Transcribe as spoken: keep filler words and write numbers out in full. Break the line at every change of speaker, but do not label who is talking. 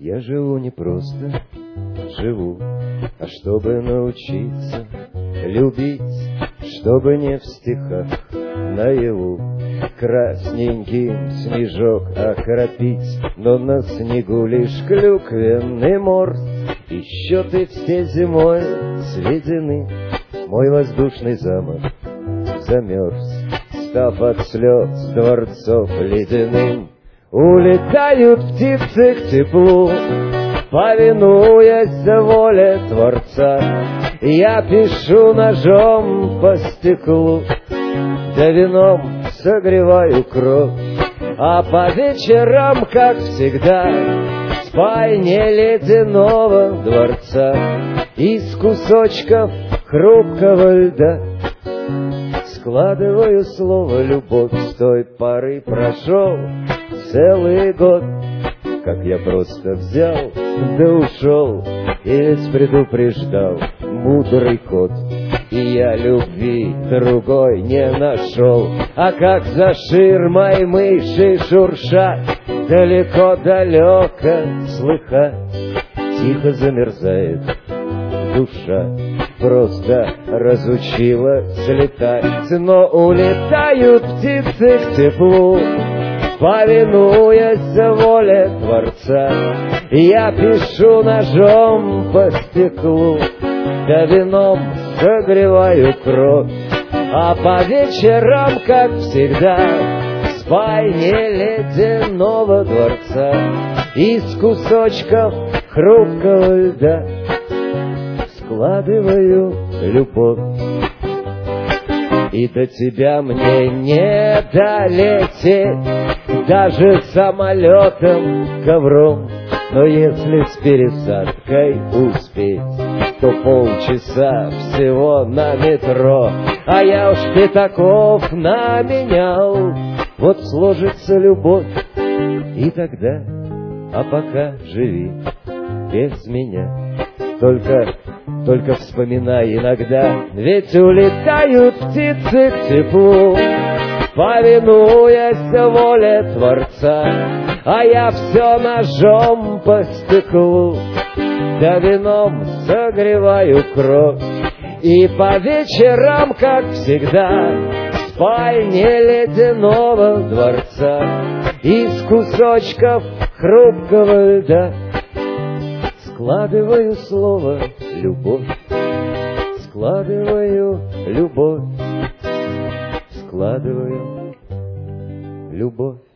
Я живу не просто, живу, а чтобы научиться любить, чтобы не в стихах наяву красненький снежок окропить, но на снегу лишь клюквенный морс, и счеты все зимой сведены. Мой воздушный замок замерз, став от слез дворцов ледяным. Улетают птицы к теплу, повинуясь воле Творца. Я пишу ножом по стеклу, да вином согреваю кровь. А по вечерам, как всегда, в спальне ледяного дворца из кусочков хрупкого льда складываю слово «любовь». С той поры прошел целый год, как я просто взял да ушел, и ведь предупреждал мудрый кот. И я любви другой не нашел, а как за ширмой мыши шуршат, далеко-далеко слыхать, тихо замерзает душа, просто разучилась летать. Но улетают птицы к теплу, повинуясь воле Творца. Я пишу ножом по стеклу, да вином согреваю кровь. А по вечерам, как всегда, в спальне ледяного дворца из кусочков хрупкого льда складываю любовь. И до тебя мне не долететь даже самолетом, ковром, но если с пересадкой успеть, то полчаса всего на метро. А я уж пятаков наменял, вот сложится любовь, и тогда, а пока живи без меня. Только, только вспоминай иногда, ведь улетают птицы к теплу, повинуясь воле Творца. А я все ножом по стеклу, да вином согреваю кровь. И по вечерам, как всегда, в спальне ледяного дворца из кусочков хрупкого льда складываю слово «любовь», складываю любовь, складываю любовь.